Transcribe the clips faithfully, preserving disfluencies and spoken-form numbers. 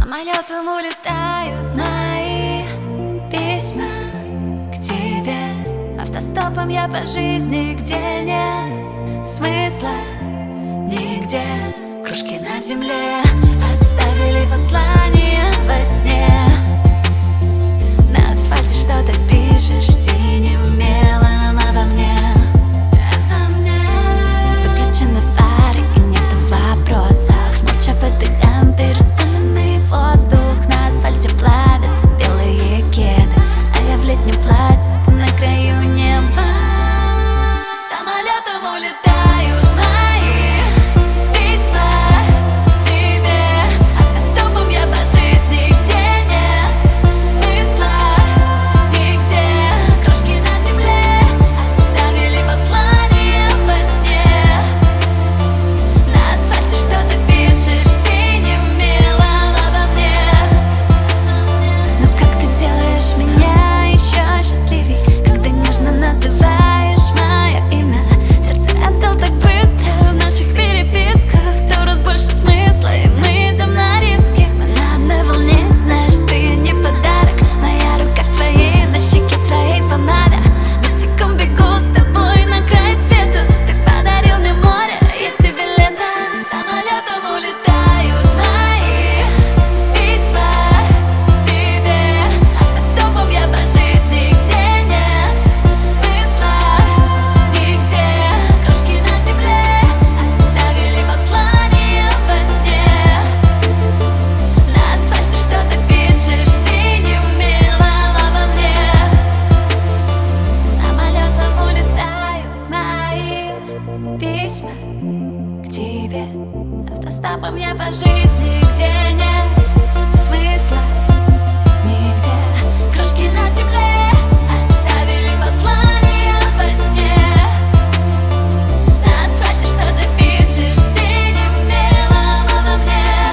Самолетом улетают мои письма к тебе. Автостопом я по жизни, где нет смысла нигде. Кружки на земле оставили послание во сне. На асфальте что-то пишешь синим мелом обо мне. Обо мне. Выключены фары и нету вопросов. Молча выдыхаем пересоленный воздух. На асфальте плавятся белые кеды, а я в летнем платьице на краю неба. Самолетом улетают мои письма к тебе. Автостопом я по жизни, где нет смысла нигде. Крошки на земле оставили послание во сне. На асфальте что-то пишешь синим мелом обо мне. Ну как ты делаешь меня еще счастливей, когда нежно называешь мое имя. Сердце отдал так быстро в наших переписках. Сто раз больше смысла, и мы идем на риски. Мы на одной волне, знаешь, ты не подарок. Моя рука в твоей, на щеке твоей помада. Босиком бегу с тобой на край света. Ты подарил мне море, я тебе лето. Самолетом улетают мои письма к тебе. Автостопом я по жизни, где нет смысла нигде. Крошки на земле оставили послание во сне. На асфальте что-то пишешь синим мелом обо мне. Самолетом улетают мои письма к тебе. Автостопом я по жизни, где нет смысла нигде. Крошки на земле оставили послание во сне. На асфальте что-то пишешь синим мелом обо мне.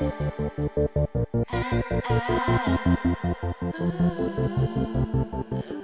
Обо мне.